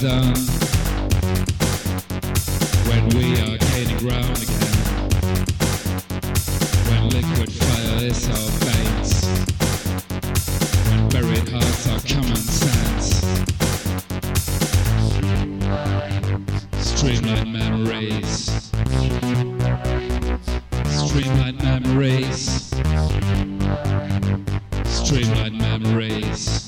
done. When we are gaining ground again. When liquid fire is our veins. When buried hearts are common sense. Streamlined memories. Streamlined memories. Streamlined memories.